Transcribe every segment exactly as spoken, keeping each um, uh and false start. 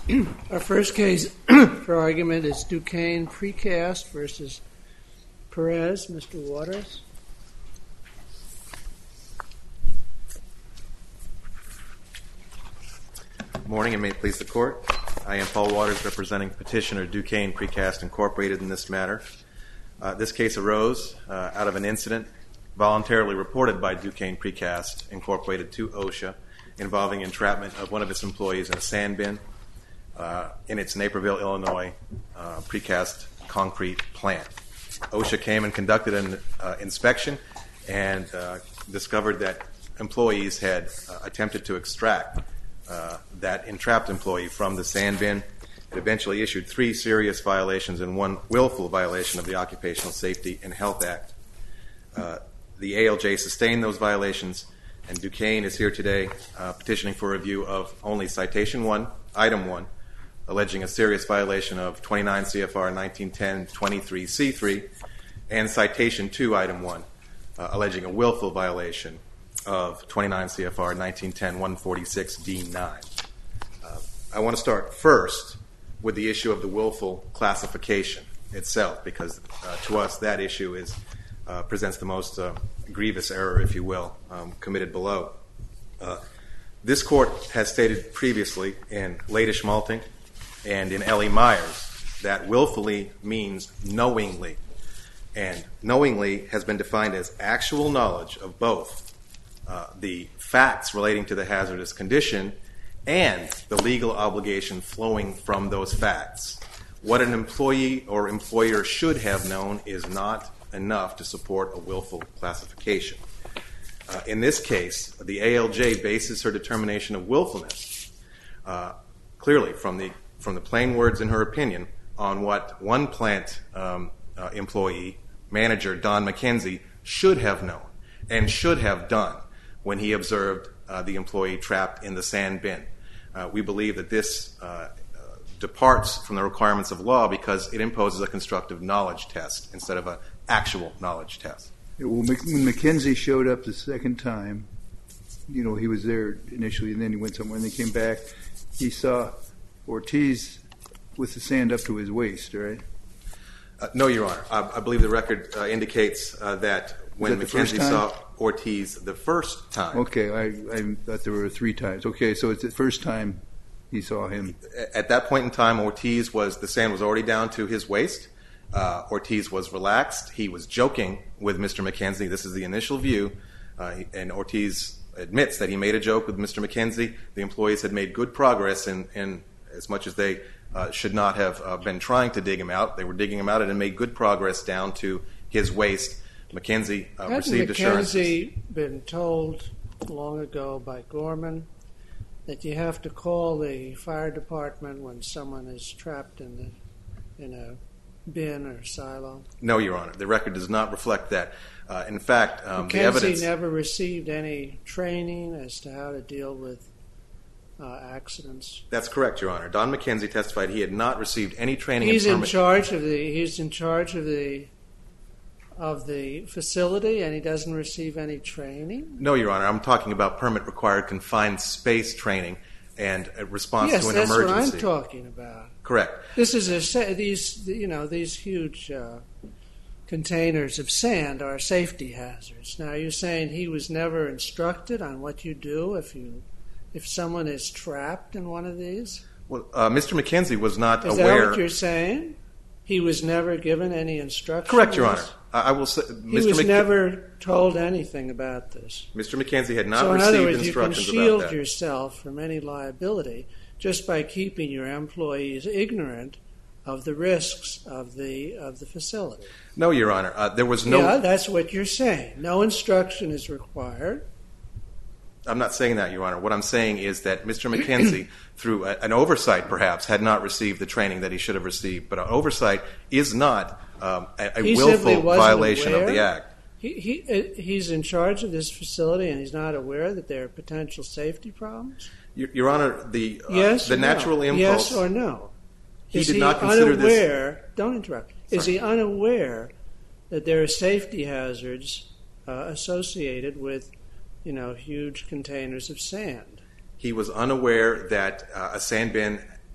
Our first case for argument is Duquesne Precast versus Perez. Mister Waters. Good morning, and may it please the Court. I am Paul Waters, representing petitioner Duquesne Precast Incorporated in this matter. Uh, this case arose uh, out of an incident voluntarily reported by Duquesne Precast Incorporated to OSHA involving entrapment of one of its employees in a sand bin uh, in its Naperville, Illinois uh, precast concrete plant. OSHA came and conducted an uh, inspection and uh, discovered that employees had uh, attempted to extract uh, that entrapped employee from the sand bin. It eventually issued three serious violations and one willful violation of the Occupational Safety and Health Act. Uh, the A L J sustained those violations, and Duquesne is here today uh, petitioning for review of only Citation one, Item one, alleging a serious violation of twenty-nine C F R nineteen ten twenty-three C three, and Citation two, Item one, uh, alleging a willful violation of twenty-nine C F R nineteen ten one forty-six D nine. Uh, I want to start first with the issue of the willful classification itself, because uh, to us that issue is uh, presents the most uh, grievous error, if you will, um, committed below. Uh, this Court has stated previously in Ladish Malting and in Ellie Myers that willfully means knowingly, and knowingly has been defined as actual knowledge of both uh, the facts relating to the hazardous condition and the legal obligation flowing from those facts. What an employee or employer should have known is not enough to support a willful classification. Uh, in this case, the A L J bases her determination of willfulness uh, clearly from the from the plain words in her opinion on what one plant um, uh, employee, manager Don McKenzie, should have known and should have done when he observed uh, the employee trapped in the sand bin. Uh, we believe that this uh, uh, departs from the requirements of law because it imposes a constructive knowledge test instead of an actual knowledge test. Well, when McKenzie showed up the second time, you know, he was there initially and then he went somewhere and then came back, he saw Ortiz with the sand up to his waist, right? Uh, no, Your Honor. I, I believe the record uh, indicates uh, that when that McKenzie saw Ortiz the first time. Okay, I, I thought there were three times. Okay, so it's the first time he saw him. At that point in time, Ortiz was, the sand was already down to his waist. Uh, Ortiz was relaxed. He was joking with Mister McKenzie. This is the initial view. Uh, and Ortiz admits that he made a joke with Mister McKenzie. The employees had made good progress in, in as much as they uh, should not have uh, been trying to dig him out. They were digging him out and made good progress down to his waist. McKenzie uh, received assurances. Hadn't McKenzie been told long ago by Gorman that you have to call the fire department when someone is trapped in the in a bin or silo? No, Your Honor. The record does not reflect that. Uh, in fact, um, McKenzie the evidence... never received any training as to how to deal with uh, accidents. That's correct, Your Honor. Don McKenzie testified he had not received any training. He's in, in permit- charge of the. He's in charge of the of the facility, and he doesn't receive any training. No, Your Honor. I'm talking about permit-required confined space training and a response yes, to an that's emergency. What I'm talking about. Correct. This is a these you know these huge uh, containers of sand are safety hazards. Now you're saying he was never instructed on what you do if you if someone is trapped in one of these? Well, uh, Mister McKenzie was not is aware. Is that what you're saying? He was never given any instruction? Correct, Your Honor. I, I will say he Mister was McK- never told anything about this. Mister McKenzie had not so in received other words, instructions you can shield about that. yourself from any liability just by keeping your employees ignorant of the risks of the of the facility. No, Your Honor. Uh, there was no... Yeah, that's what you're saying. No instruction is required. I'm not saying that, Your Honor. What I'm saying is that Mister McKenzie, through a, an oversight perhaps, had not received the training that he should have received. But an oversight is not um, a, a willful violation aware. of the Act. He, he He's in charge of this facility and he's not aware that there are potential safety problems? Your, Your Honor, the, uh, yes the natural no? impulse... Yes or no? He is did he not consider unaware, this... Don't interrupt. Sorry. Is he unaware that there are safety hazards uh, associated with, you know, huge containers of sand? He was unaware that uh, a sand bin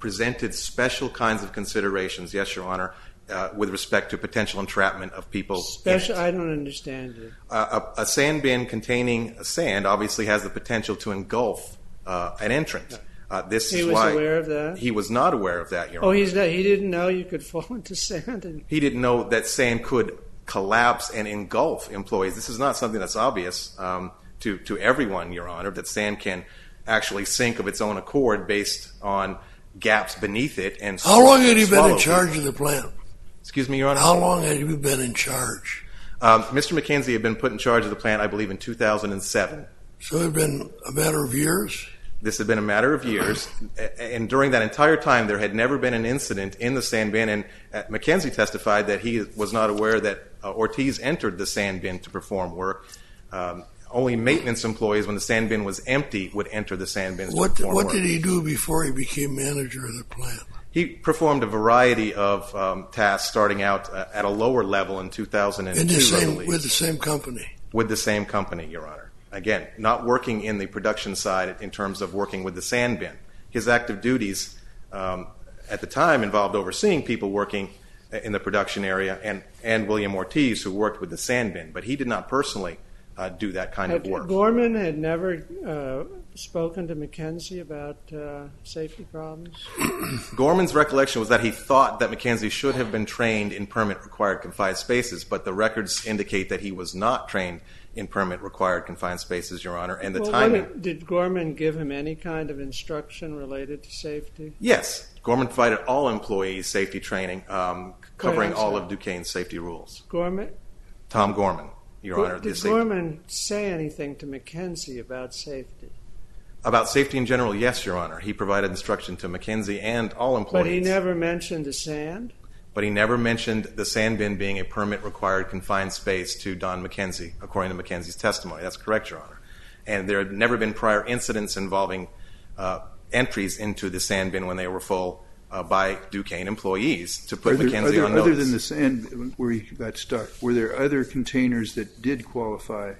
presented special kinds of considerations, yes, Your Honor, uh, with respect to potential entrapment of people. Special? I don't understand you. Uh, a, a sand bin containing sand obviously has the potential to engulf uh, an entrant. Uh, this he is was why aware of that? He was not aware of that, Your oh, Honor. he's not, he didn't know you could fall into sand? And... He didn't know that sand could collapse and engulf employees. This is not something that's obvious um, to, to everyone, Your Honor, that sand can actually sink of its own accord based on gaps beneath it. And How long had you been in people. charge of the plant? Excuse me, Your Honor? How long had you been in charge? Um, Mister McKenzie had been put in charge of the plant, I believe, in two thousand seven. So it had been a matter of years? This had been a matter of years, and during that entire time, there had never been an incident in the sand bin, and McKenzie testified that he was not aware that uh, Ortiz entered the sand bin to perform work. Um, only maintenance employees, when the sand bin was empty, would enter the sand bin to what, perform what work. What did he do before he became manager of the plant? He performed a variety of um, tasks, starting out uh, at a lower level in two thousand two, in the same, I believe. With the same company? With the same company, Your Honor. Again, not working in the production side in terms of working with the sand bin. His active duties um, at the time involved overseeing people working in the production area and, and William Ortiz, who worked with the sand bin. But he did not personally uh, do that kind had, of work. Gorman had never uh, spoken to McKenzie about uh, safety problems? Gorman's recollection was that he thought that McKenzie should have been trained in permit required confined spaces, but the records indicate that he was not trained in permit required confined spaces, Your Honor, and the well, timing. Did, did Gorman give him any kind of instruction related to safety? Yes. Gorman provided all employees safety training, um, covering Wait, all sorry. of Duquesne's safety rules. Gorman? Tom Gorman, Your Go, Honor. Did the Gorman say anything to McKenzie about safety? About safety in general, yes, Your Honor. He provided instruction to McKenzie and all employees. But he never mentioned the sand? But he never mentioned the sand bin being a permit-required confined space to Don McKenzie, according to McKenzie's testimony. That's correct, Your Honor. And there had never been prior incidents involving uh, entries into the sand bin when they were full uh, by Duquesne employees to put there, McKenzie other, on notice. Other than the sand where he got stuck, were there other containers that did qualify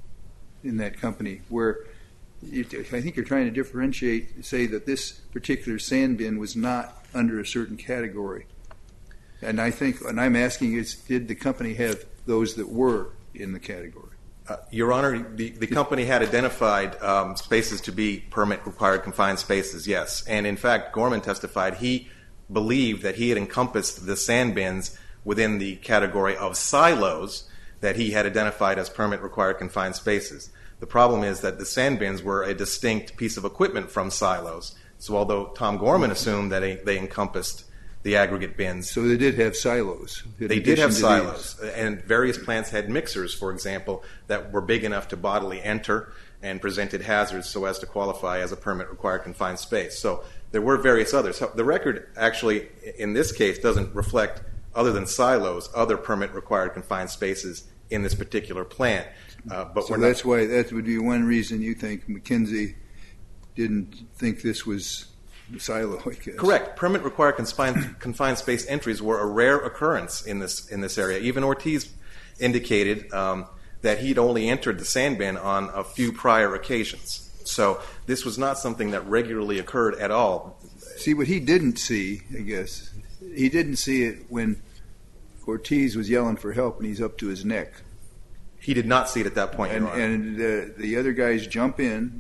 in that company where you, I think you're trying to differentiate, say that this particular sand bin was not under a certain category? And I think, and I'm asking is, did the company have those that were in the category? Uh, Your Honor, the, the company had identified um, spaces to be permit-required confined spaces, yes. And in fact, Gorman testified he believed that he had encompassed the sand bins within the category of silos that he had identified as permit-required confined spaces. The problem is that the sand bins were a distinct piece of equipment from silos. So although Tom Gorman assumed that they, they encompassed the aggregate bins. So they did have silos. They did have silos, and various plants had mixers, for example, that were big enough to bodily enter and presented hazards so as to qualify as a permit-required confined space. So there were various others. The record actually, in this case, doesn't reflect, other than silos, other permit-required confined spaces in this particular plant. Uh, but so we're that's not, why that would be one reason you think McKenzie didn't think this was silo, I guess. Correct. Permit-required confined, confined space entries were a rare occurrence in this in this area. Even Ortiz indicated um, that he'd only entered the sand bin on a few prior occasions. So this was not something that regularly occurred at all. See, what he didn't see, I guess, he didn't see it when Ortiz was yelling for help and he's up to his neck. He did not see it at that point, And, Your Honor. and the, the other guys jump in.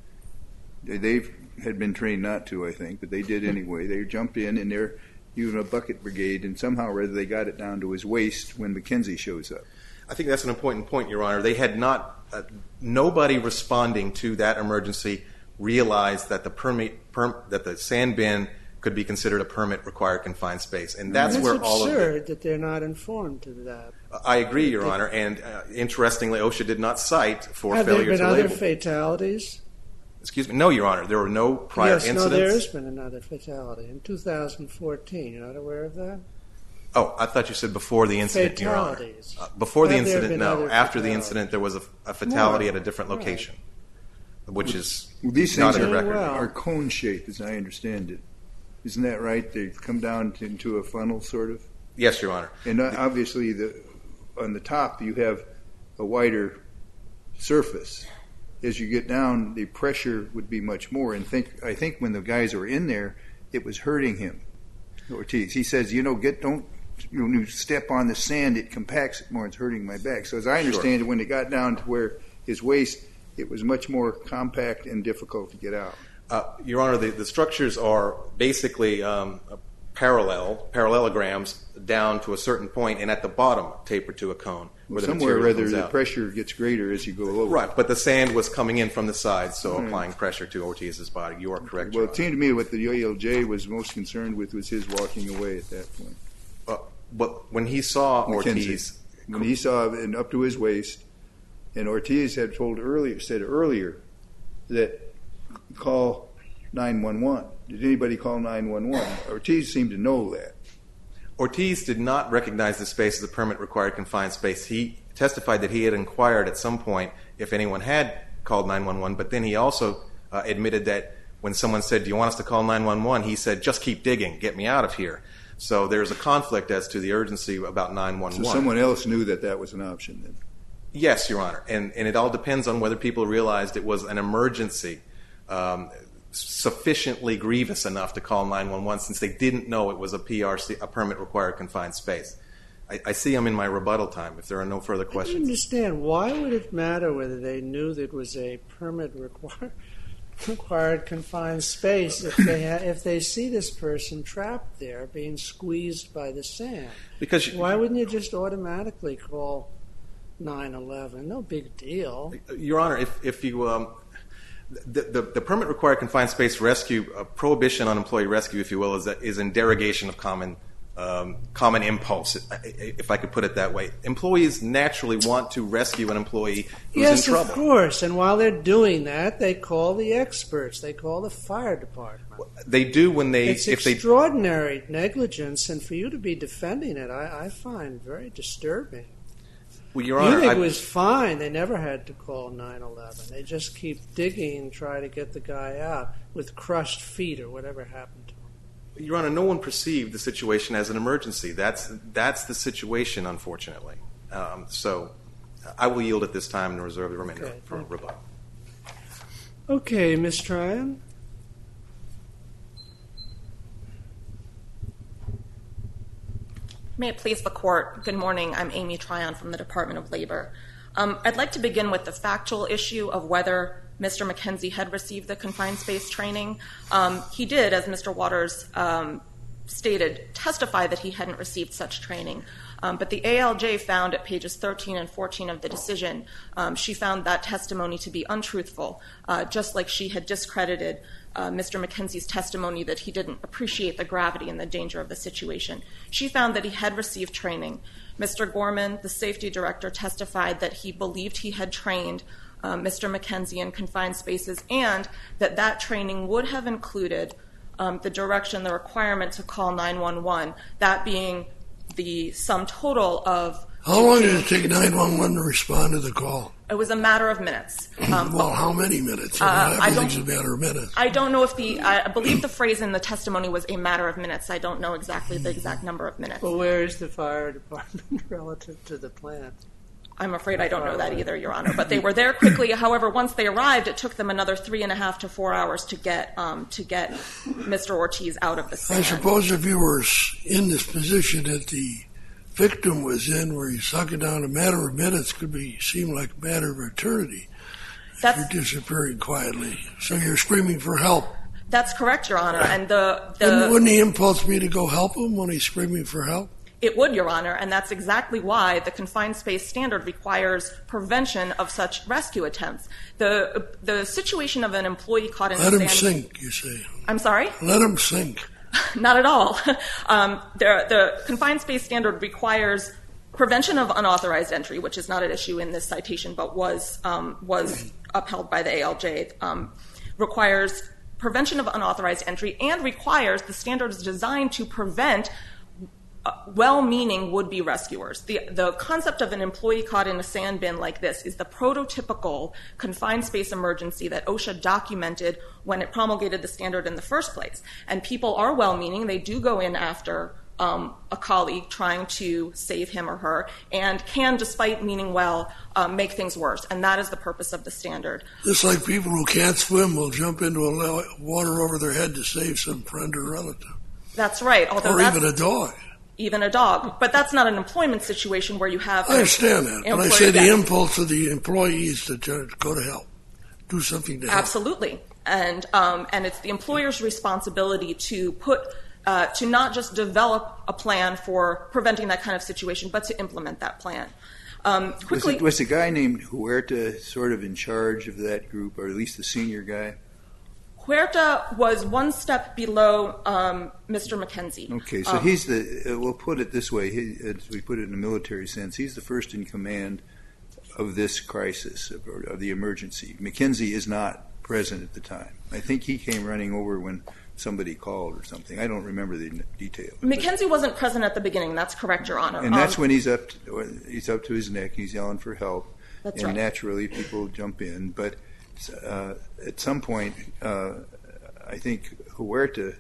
They they've had been trained not to, I think, but they did anyway. They jump in, and they're using a bucket brigade, and somehow or other they got it down to his waist when McKenzie shows up. I think that's an important point, Your Honor. They had not, uh, nobody responding to that emergency realized that the permit, perm, that the sand bin could be considered a permit-required confined space, and that's It's where all of absurd it. that they're not informed of that. I agree, Your Honor, and uh, interestingly, OSHA did not cite for Have there failure been to other label. fatalities? Excuse me, no, Your Honor. There were no prior yes, incidents. no, there has been another fatality in two thousand fourteen. You're not aware of that? Oh, I thought you said before the incident, Your Honor. Fatalities. Uh, before the Have there incident, been no. other After the fatalities? incident, there was a, a fatality More. at a different Right. location, which is Well, these not things in the are, record. well. are cone shaped, as I understand it. Isn't that right? They come down to, into a funnel, sort of. Yes, Your Honor. And uh, obviously, the on the top you have a wider surface. As you get down, the pressure would be much more. And think, I think when the guys were in there, it was hurting him, Ortiz. He says, you know, get don't you know, step on the sand, it compacts it more, it's hurting my back. So as I understand Sure. it, when it got down to where his waist, it was much more compact and difficult to get out. Uh, Your Honor, the, the structures are basically um, parallel, parallelograms down to a certain point, and at the bottom taper to a cone. Where the Somewhere or material other, comes the out. pressure gets greater as you go lower. Right, but the sand was coming in from the side, so Right. applying pressure to Ortiz's body. You are correct, Well, Your it Honor. seemed to me what the A L J was most concerned with was his walking away at that point. Uh, but when he saw Mackenzie. Ortiz, When he saw it up to his waist, and Ortiz had told earlier, said earlier, that call nine one one. Did anybody call nine one one? Ortiz seemed to know that. Ortiz did not recognize the space as a permit required confined space. He testified that he had inquired at some point if anyone had called nine one one, but then he also uh, admitted that when someone said, do you want us to call nine one one, he said, just keep digging, get me out of here. So there's a conflict as to the urgency about nine one one. So someone else knew that that was an option then. Yes, Your Honor, and, and it all depends on whether people realized it was an emergency um, sufficiently grievous enough to call nine one one since they didn't know it was a P R C, a permit required confined space. I, I see I'm in my rebuttal time. If there are no further I don't questions. understand. Why would it matter whether they knew that it was a permit required required confined space if they ha- if they see this person trapped there being squeezed by the sand? Because Why wouldn't you just automatically call nine eleven? No big deal. Your Honor, if, if you um, the, the the permit required confined space rescue uh, prohibition on employee rescue, if you will, is is in derogation of common um, common impulse, if I could put it that way. Employees naturally want to rescue an employee who's Yes, in trouble. of course. And while they're doing that, they call the experts. They call the fire department. They do when they It's if they extraordinary negligence, and for you to be defending it, I, I find very disturbing. well, Your You Honor, think I, it was fine. They never had to call nine eleven. They just keep digging and try to get the guy out with crushed feet or whatever happened to him. Your Honor, no one perceived the situation as an emergency. That's that's the situation, unfortunately. Um, so I will yield at this time and reserve the remainder Okay, for thank you. rebuttal. Okay, Miss Tryon. May it please the Court. Good morning. I'm Amy Tryon from the Department of Labor. Um, I'd like to begin with the factual issue of whether Mister McKenzie had received the confined space training. Um, he did, as Mister Waters um, stated, testify that he hadn't received such training. Um, but the A L J found at pages thirteen and fourteen of the decision, um, she found that testimony to be untruthful, uh, just like she had discredited uh, Mister McKenzie's testimony that he didn't appreciate the gravity and the danger of the situation. She found that he had received training. Mister Gorman, the safety director, testified that he believed he had trained uh, Mister McKenzie in confined spaces and that that training would have included um, the direction, the requirement to call nine one one, that being the sum total of... How long did it take nine one one to respond to the call? It was a matter of minutes. Um, Well, how many minutes? Uh, I Everything's don't- a matter of minutes. I don't know if the, I believe the phrase in the testimony was a matter of minutes. I don't know exactly the exact number of minutes. Well, where is the fire department relative to the plant? I'm afraid I don't know that either, Your Honor. But they were there quickly. However, once they arrived, it took them another three and a half to four hours to get um, to get Mister Ortiz out of the I sand. suppose if you were s- in this position that the victim was in, where you suck it down, a matter of minutes could be seem like a matter of eternity. That's You're disappearing quietly, so you're screaming for help. that's correct, Your Honor. And the Wouldn't, the wouldn't the impulse be to go help him when he's screaming for help? It would, Your Honor, and that's exactly why the confined space standard requires prevention of such rescue attempts. The the situation of an employee caught in Let the him sand. sink, you say. I'm sorry? Let him sink. Not at all. Um, the, the confined space standard requires prevention of unauthorized entry, which is not an issue in this citation, but was um, was upheld by the A L J. Um, requires prevention of unauthorized entry and requires the standard is designed to prevent uh, well-meaning would-be rescuers. The, the concept of an employee caught in a sand bin like this is the prototypical confined space emergency that OSHA documented when it promulgated the standard in the first place. And people are well-meaning. They do go in after um, a colleague trying to save him or her, and can, despite meaning well, um, make things worse. And that is the purpose of the standard. Just like people who can't swim will jump into a le- water over their head to save some friend or relative. That's right. Although or that's, even a dog. Even a dog. But that's not an employment situation where you have... I understand that. But I say the death. impulse of the employees to go to help. Do something to help. Absolutely. And um, and it's the employer's responsibility to put... Uh, to not just develop a plan for preventing that kind of situation, but to implement that plan. Um, quickly, was, it, was the guy named Huerta sort of in charge of that group, or at least the senior guy? Huerta was one step below um, Mister McKenzie. Okay, so um, he's the, uh, we'll put it this way, he, as we put it in a military sense, he's the first in command of this crisis, of, of the emergency. McKenzie is not present at the time. I think he came running over when somebody called or something. I don't remember the details. McKenzie wasn't present at the beginning. That's correct, Your Honor. And that's um, when he's up to, he's up to his neck. He's yelling for help. That's and right. naturally people jump in. But uh, at some point, uh, I think Huerta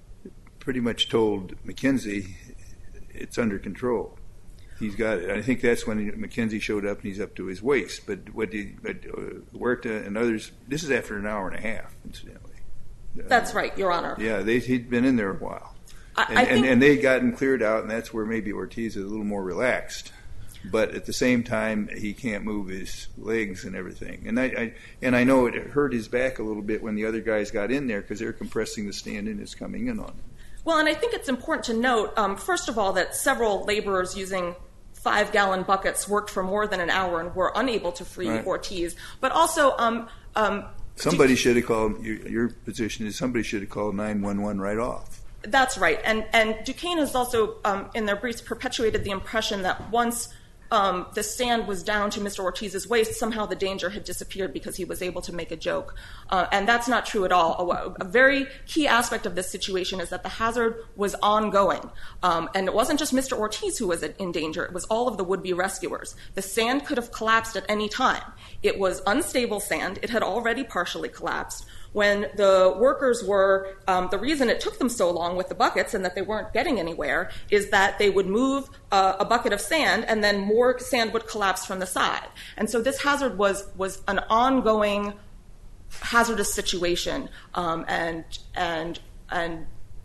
pretty much told McKenzie it's under control. He's got it. I think that's when McKenzie showed up and he's up to his waist. But what did but, uh, Huerta and others, this is after an hour and a half, incidentally. That's right, Your Honor. Yeah, they, he'd been in there a while. I, and, I think, and, and they'd gotten cleared out, and that's where maybe Ortiz is a little more relaxed. But at the same time, he can't move his legs and everything. And I, I and I know it hurt his back a little bit when the other guys got in there because they're compressing the stand-in is coming in on him. Well, and I think it's important to note, um, first of all, that several laborers using five-gallon buckets worked for more than an hour and were unable to free right. Ortiz. But also... Um, um, Somebody should have called, your, your position is somebody should have called nine one one right off. That's right. And and Duquesne has also, um, in their briefs, perpetuated the impression that once um, the sand was down to Mister Ortiz's waist, somehow the danger had disappeared because he was able to make a joke. Uh, and that's not true at all. A, a very key aspect of this situation is that the hazard was ongoing. Um, and it wasn't just Mister Ortiz who was in danger. It was all of the would-be rescuers. The sand could have collapsed at any time. It was unstable sand. It had already partially collapsed. When the workers were, um, the reason it took them so long with the buckets and that they weren't getting anywhere is that they would move uh, a bucket of sand and then more sand would collapse from the side. And so this hazard was was an ongoing hazardous situation, um, and and and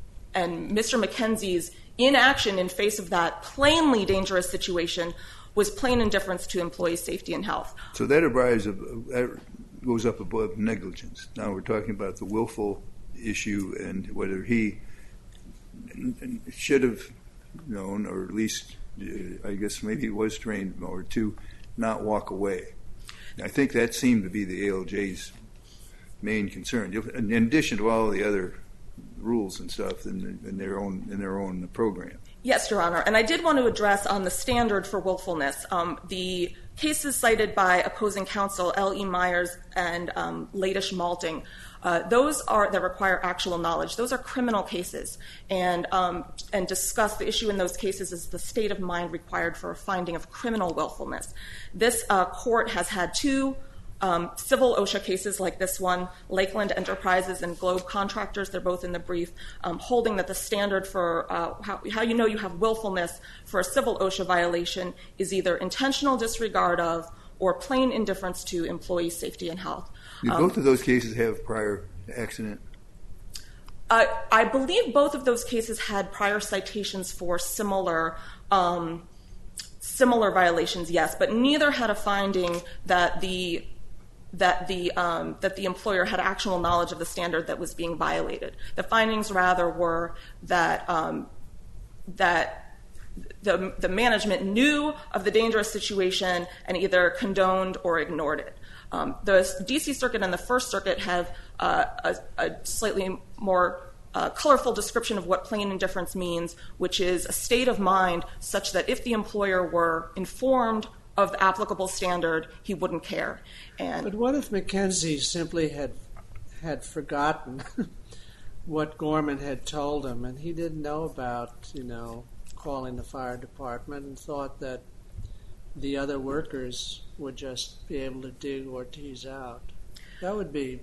and Mister McKenzie's inaction in face of that plainly dangerous situation was plain indifference to employee safety and health. So that arrives of that goes up above negligence. Now we're talking about the willful issue and whether he should have known, or at least uh, I guess maybe he was trained more to not walk away. I think that seemed to be the A L J's main concern, in addition to all the other rules and stuff in, in their own in their own program. Yes, Your Honor. And I did want to address on the standard for willfulness. Um, the cases cited by opposing counsel, L E. Myers and um, Ladish Malting, uh, those are that require actual knowledge. Those are criminal cases, and um, and discuss the issue in those cases is the state of mind required for a finding of criminal willfulness. This uh, court has had two Um, civil OSHA cases like this one, Lakeland Enterprises and Globe Contractors, they're both in the brief, um, holding that the standard for uh, how, how you know you have willfulness for a civil OSHA violation is either intentional disregard of or plain indifference to employee safety and health. Did Um, both of those cases have prior accident? Uh, I believe both of those cases had prior citations for similar um, similar violations, yes, but neither had a finding that the that the um, that the employer had actual knowledge of the standard that was being violated. The findings rather were that um, that the the management knew of the dangerous situation and either condoned or ignored it. Um, the D C Circuit and the First Circuit have uh, a, a slightly more uh, colorful description of what plain indifference means, which is a state of mind such that if the employer were informed of the applicable standard, he wouldn't care. And but what if McKenzie simply had had forgotten what Gorman had told him, and he didn't know about, you know, calling the fire department, and thought that the other workers would just be able to dig Ortiz out? That would be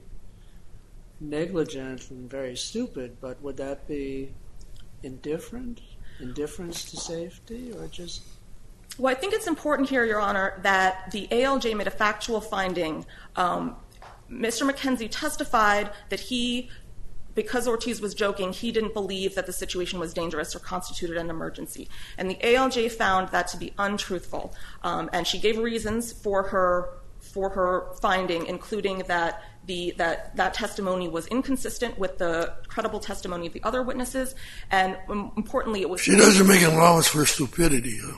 negligent and very stupid, but would that be indifferent? indifference to safety, or just... Well, I think it's important here, Your Honor, that the A L J made a factual finding. Um, Mister McKenzie testified that he, because Ortiz was joking, he didn't believe that the situation was dangerous or constituted an emergency. And the A L J found that to be untruthful. Um, and she gave reasons for her for her finding, including that the that that testimony was inconsistent with the credible testimony of the other witnesses, and um, importantly, it was... She doesn't make an allowance for stupidity, huh?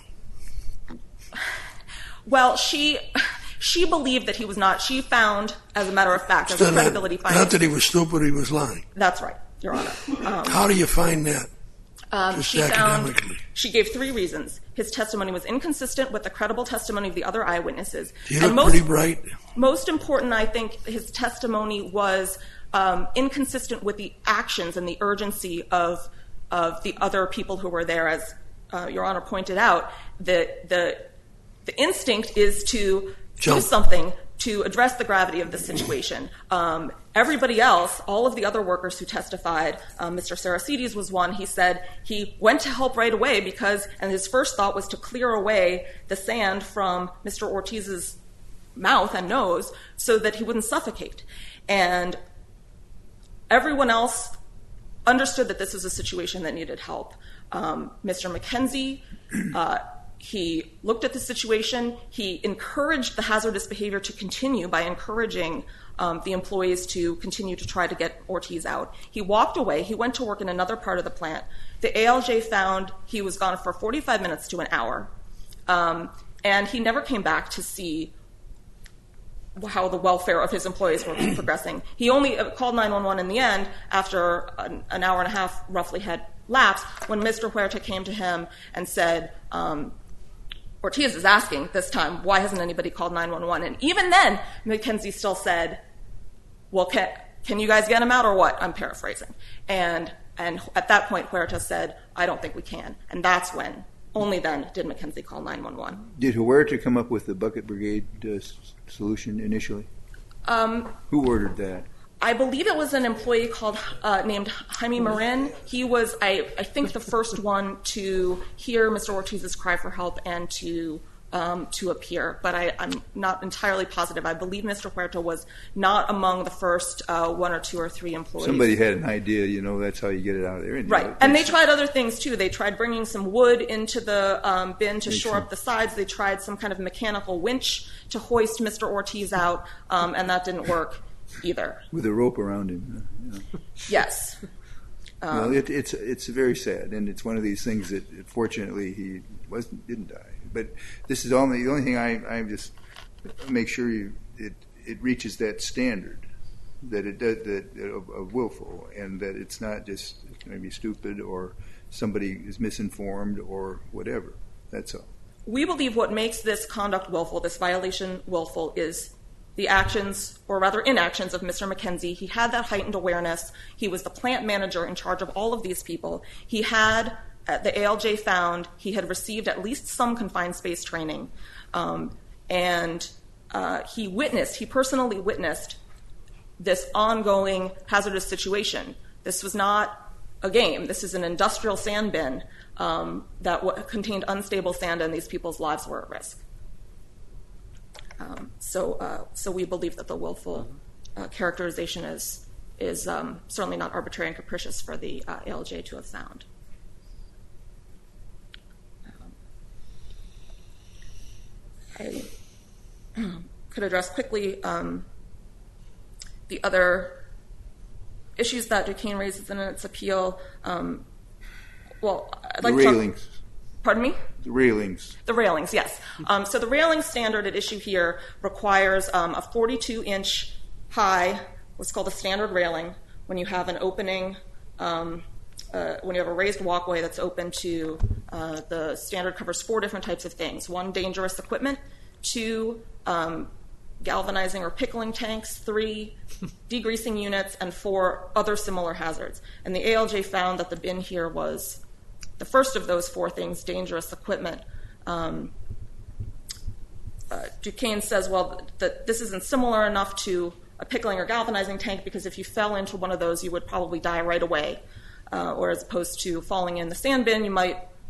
Well, she she believed that he was not. She found, as a matter of fact, as a credibility not, finding. Not that he was stupid, he was lying. That's right, Your Honor. Um, How do you find that? Um, Just she academically. Found, she gave three reasons. His testimony was inconsistent with the credible testimony of the other eyewitnesses. He and looked most, pretty bright. Most important, I think, his testimony was um, inconsistent with the actions and the urgency of of the other people who were there. As uh, Your Honor pointed out, the the the instinct is to Jump. do something to address the gravity of the situation. Um, everybody else, all of the other workers who testified, um, Mister Saracides was one. He said he went to help right away because, and his first thought was to clear away the sand from Mister Ortiz's mouth and nose so that he wouldn't suffocate. And everyone else understood that this was a situation that needed help. Um, Mister McKenzie, uh, he looked at the situation. He encouraged the hazardous behavior to continue by encouraging um, the employees to continue to try to get Ortiz out. He walked away. He went to work in another part of the plant. The A L J found he was gone for forty-five minutes to an hour, um, and he never came back to see how the welfare of his employees were progressing. He only called nine one one in the end after an, an hour and a half roughly had lapsed when Mister Huerta came to him and said, um, Ortiz is asking this time, why hasn't anybody called nine one one? And even then, McKenzie still said, well, can, can you guys get him out or what? I'm paraphrasing. And and at that point, Huerta said, I don't think we can. And that's when, only then, did McKenzie call nine one one. Did Huerta come up with the bucket brigade uh, solution initially? Um, Who ordered that? I believe it was an employee called uh, named Jaime Marin. He was, I, I think, the first one to hear Mister Ortiz's cry for help and to um, to appear. But I, I'm not entirely positive. I believe Mister Huerta was not among the first uh, one or two or three employees. Somebody had an idea, you know, that's how you get it out of there. And, right. You know, and they tried other things, too. They tried bringing some wood into the um, bin to shore up the sides. They tried some kind of mechanical winch to hoist Mister Ortiz out, um, and that didn't work either. With a rope around him. You know. Yes. Um, well, it, it's it's very sad, and it's one of these things that, fortunately, he wasn't didn't die. But this is only the only thing I I just make sure you it it reaches that standard that it does that of, of willful, and that it's not just maybe stupid or somebody is misinformed or whatever. That's all. We believe what makes this conduct willful, this violation willful, is the actions, or rather inactions, of Mister McKenzie. He had that heightened awareness. He was the plant manager in charge of all of these people. He had, uh, the A L J found, he had received at least some confined space training. Um, and uh, he witnessed, he personally witnessed this ongoing hazardous situation. This was not a game. This is an industrial sand bin um, that w- contained unstable sand, and these people's lives were at risk. Um, so, uh, so we believe that the willful uh, characterization is is um, certainly not arbitrary and capricious for the uh, A L J to have found. Um, I could address quickly um, the other issues that Duquesne raises in its appeal. Um, well, I'd like the to talk- railings. Pardon me? The railings. The railings, yes. Um, so the railing standard at issue here requires um, a forty-two inch high, what's called a standard railing, when you have an opening, um, uh, when you have a raised walkway that's open to, uh, the standard covers four different types of things. One, dangerous equipment. Two, um, galvanizing or pickling tanks. Three, degreasing units. And four, other similar hazards. And the A L J found that the bin here was the first of those four things, dangerous equipment. Um, uh, Duquesne says, well, that this isn't similar enough to a pickling or galvanizing tank because if you fell into one of those, you would probably die right away. Uh, or as opposed to falling in the sand bin, you might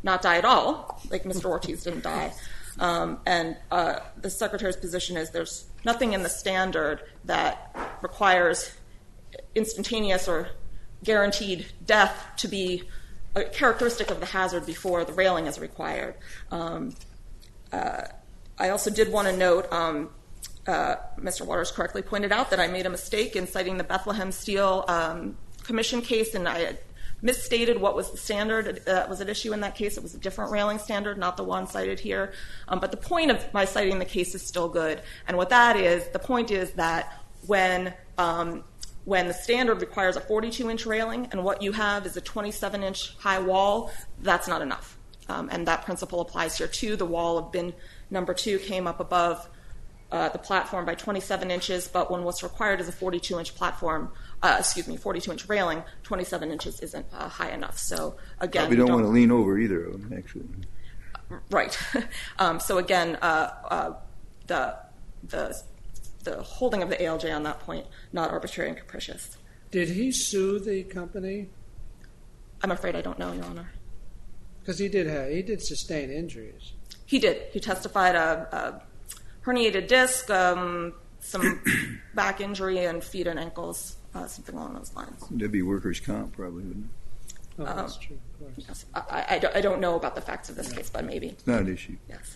not die at all, like Mister Ortiz didn't die. Um, and uh, the Secretary's position is there's nothing in the standard that requires instantaneous or guaranteed death to be a characteristic of the hazard before the railing is required. Um, uh, I also did want to note, um, uh, Mister Waters correctly pointed out that I made a mistake in citing the Bethlehem Steel um, Commission case, and I had misstated what was the standard that was at issue in that case. It was a different railing standard, not the one cited here. Um, but the point of my citing the case is still good. And what that is, the point is that when um, when the standard requires a forty-two inch railing and what you have is a twenty-seven inch high wall, that's not enough. Um, and that principle applies here too. The wall of bin number two came up above uh, the platform by twenty-seven inches, but when what's required is a forty-two inch platform, uh, excuse me, forty-two inch railing, twenty-seven inches isn't uh, high enough. So again, we don't, don't want to lean over either of them, actually. Right. um, so again, uh, uh, the the the holding of the A L J on that point, not arbitrary and capricious. Did he sue the company? I'm afraid I don't know, Your Honor. Because he did have, he did sustain injuries. He did. He testified a, a herniated disc, um, some back injury, and feet and ankles, uh, something along those lines. That'd be workers' comp, probably, wouldn't it? Oh, Um, that's true, of course. Yes. I, I, don't- I don't know about the facts of this case, but maybe. It's not an issue. Yes.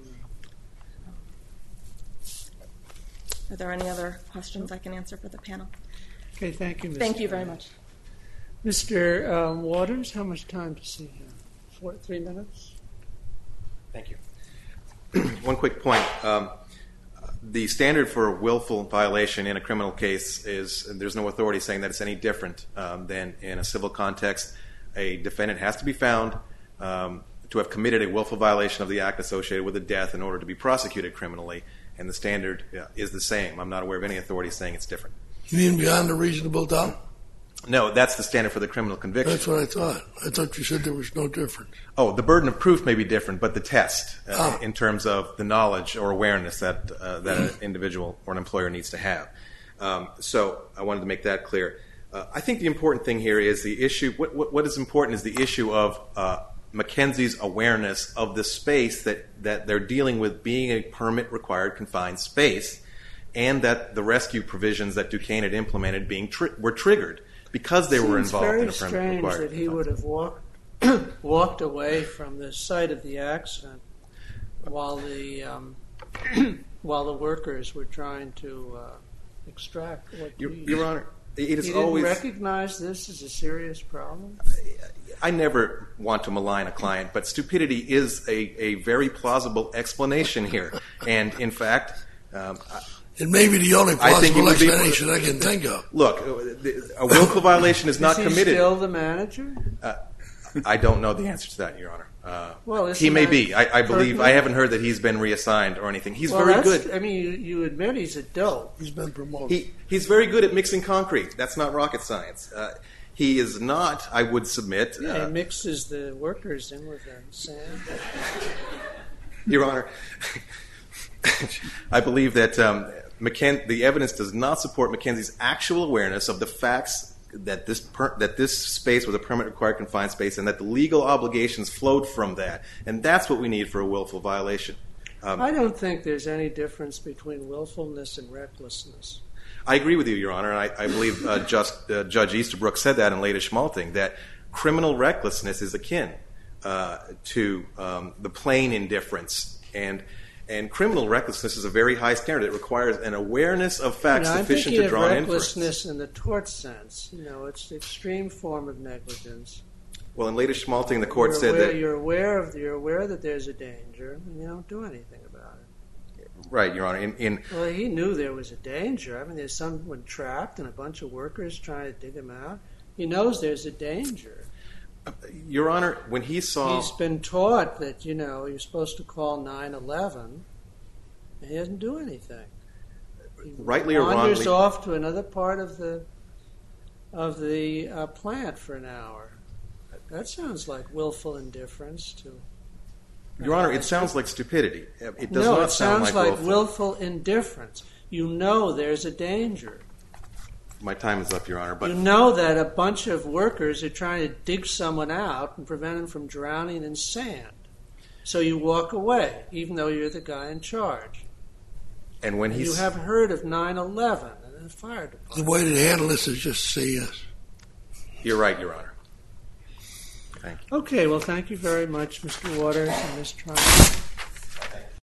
Are there any other questions I can answer for the panel? Okay, thank you, Mister Thank you very much. Mister Um, Waters, how much time to see here? Four, three minutes? Thank you. One quick point. Um, the standard for a willful violation in a criminal case is there's no authority saying that it's any different um, than in a civil context. A defendant has to be found um, to have committed a willful violation of the act associated with a death in order to be prosecuted criminally, and the standard uh, is the same. I'm not aware of any authority saying it's different. You mean beyond a reasonable doubt? No, that's the standard for the criminal conviction. That's what I thought. I thought you said there was no difference. Oh, the burden of proof may be different, but the test uh, Ah. in terms of the knowledge or awareness that uh, that an individual or an employer needs to have. Um, so I wanted to make that clear. Uh, I think the important thing here is the issue, what, what, what is important is the issue of uh, Mackenzie's awareness of the space that, that they're dealing with being a permit-required confined space, and that the rescue provisions that Duquesne had implemented being tri- were triggered because they were Seems involved in a very strange permit-required that he confined would space. have walked walked away from the site of the accident while the um, while the workers were trying to uh, extract what Your, he, Your Honor, it he is didn't always. recognize this as a serious problem. I never want to malign a client, but stupidity is a, a very plausible explanation here. And in fact, um, It may be the only I think it plausible would be- explanation I can think of. look, a willful violation is not is he committed. still the manager? Uh, I don't know the answer to that, Your Honor. Uh, Well, isn't he may that be. I, I believe. pertinent? I haven't heard that he's been reassigned or anything. He's Well, very that's- good. I mean, you, you admit he's a dope. He's been promoted. He he's very good at mixing concrete. That's not rocket science. Uh, he is not. I would submit. Yeah, uh, he mixes the workers in with the sand. Your Honor, I believe that um, McKen- the evidence does not support Mackenzie's actual awareness of the facts that this per- that this space was a permit-required confined space, and that the legal obligations flowed from that, and that's what we need for a willful violation. Um, I don't think there's any difference between willfulness and recklessness. I agree with you, Your Honor, and I, I believe uh, just, uh, Judge Easterbrook said that in Ladish Malting, that criminal recklessness is akin uh, to um, the plain indifference, and and criminal recklessness is a very high standard. It requires an awareness of facts You know, I'm sufficient thinking to draw of an inference. recklessness in the tort sense. You know, it's the extreme form of negligence. Well, in Ladish Malting, the court you're said aware, that you're aware of you're aware that there's a danger, and you don't do anything about it. right, Your Honor. In, in Well, he knew there was a danger. I mean, there's someone trapped and a bunch of workers trying to dig him out. He knows there's a danger. Your Honor, when he saw He's been taught that, you know, you're supposed to call nine eleven, and he doesn't do anything. He rightly or wanders wrongly, off to another part of the of the uh, plant for an hour. That sounds like willful indifference to. Your Honor, it sounds like stupidity. It does no, not it sound sounds like, like willful indifference. You know there's a danger. My time is up, Your Honor. But you know that a bunch of workers are trying to dig someone out and prevent him from drowning in sand. So you walk away, even though you're the guy in charge. And when he's... You have heard of nine eleven and the fire department. The way to handle this is just say yes. You're right, Your Honor. Thank you. Okay, well, thank you very much, Mister Waters and Miz Tryon.